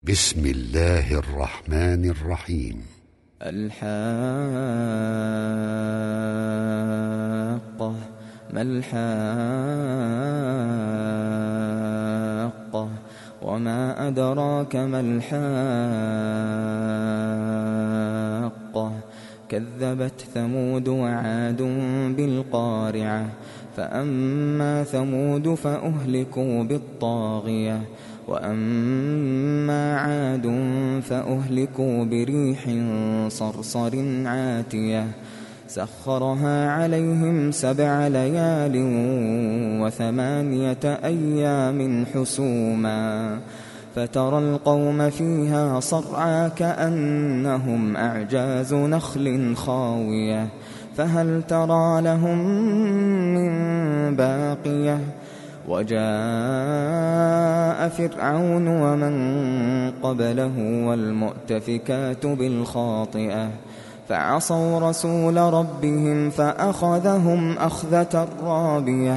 بسم الله الرحمن الرحيم. الحاقة ما الحاقة وما أدراك ما الحاقة كذبت ثمود وعاد بالقارعة فأما ثمود فأهلكوا بالطاغية وأما عاد فأهلكوا بريح صرصر عاتية سخرها عليهم 7 ليال و8 أيام حسوما فترى القوم فيها صرعى كأنهم أعجاز نخل خاوية فهل ترى لهم من باقية وجاء فرعون ومن قبله والمؤتفكات بالخاطئة فعصوا رسول ربهم فأخذهم أخذة رابية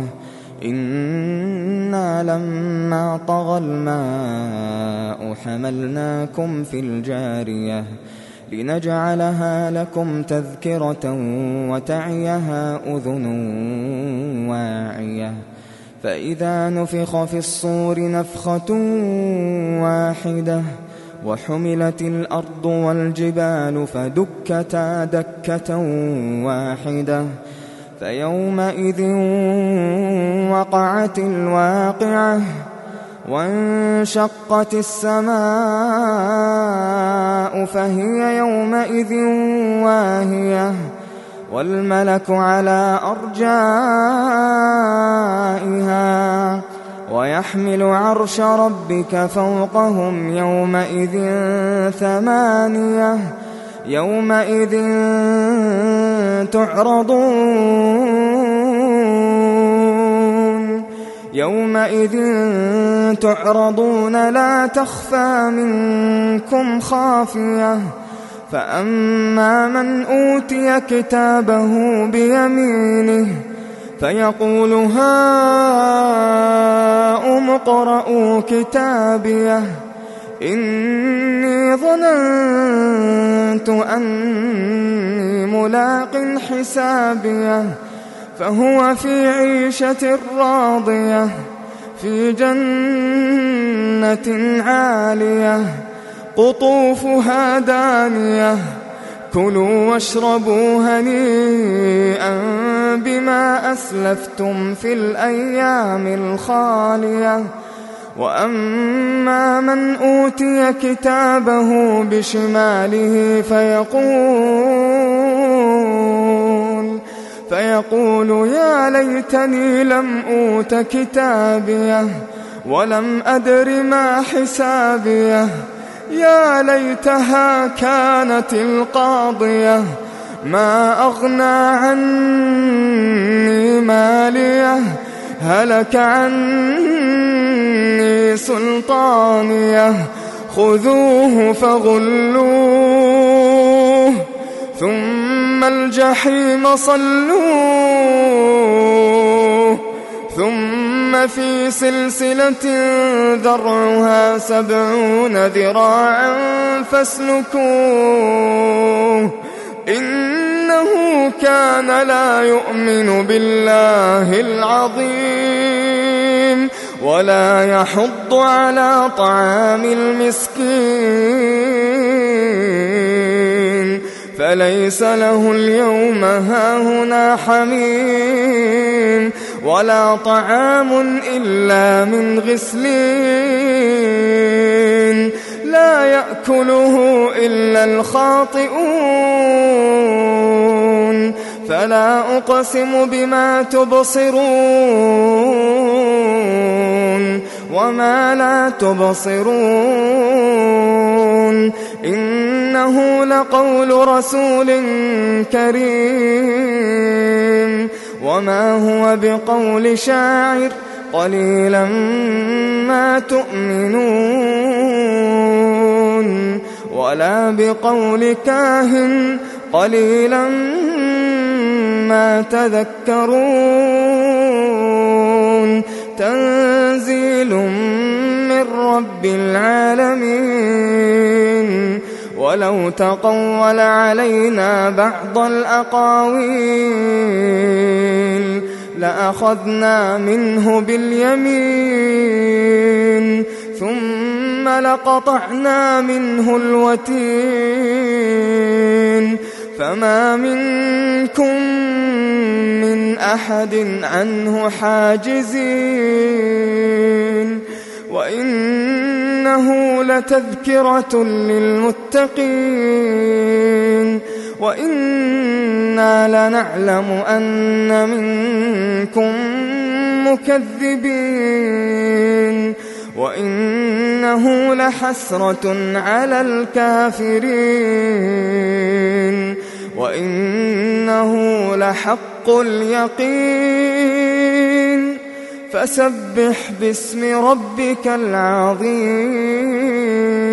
إنا لما طغى الماء حملناكم في الجارية لنجعلها لكم تذكرة وتعيها أذن واعية فإذا نفخ في الصور نفخة واحدة وحملت الأرض والجبال فدكتا دكة واحدة فيومئذ وقعت الواقعة وانشقت السماء فهي يومئذ واهية والملك على أرجائها ويحمل عرش ربك فوقهم يومئذ 8 يومئذ تعرضون لا تخفى منكم خافية فأما من أوتي كتابه بيمينه فيقول هاؤم اقرءوا كتابيه إني ظننت أني ملاق حسابيه فهو في عيشة راضية في جنة عالية قطوفها دانية كلوا واشربوا هنيئا بما أسلفتم في الأيام الخالية وأما من أوتي كتابه بشماله فيقول يا ليتني لم أوت كتابيه ولم أدر ما حسابيه يا ليتها كانت القاضية ما أغنى عني ماليه هلك عني سلطانيه خذوه فغلوه ثم الجحيم صلوه ثم في سلسلة ذرعها 70 ذراعا فاسلكوه إنه كان لا يؤمن بالله العظيم ولا يحض على طعام المسكين فليس له اليوم هاهنا حميم ولا طعام إلا من غسلين لا يأكله إلا الخاطئون فلا أقسم بما تبصرون وما لا تبصرون إنه لقول رسول كريم وما هو بقول شاعر قليلا ما تؤمنون ولا بقول كاهن قليلا ما تذكرون تنزيل من رب العالمين. ولو تقول علينا بعض الأقاويل لأخذنا منه باليمين ثم لقطعنا منه الوتين فما منكم من أحد عنه حاجزين. وإنه لتذكرة للمتقين وإنا لنعلم أن منكم مكذبين وإنه لحسرة على الكافرين وإنه لحق اليقين فسبح باسم ربك العظيم.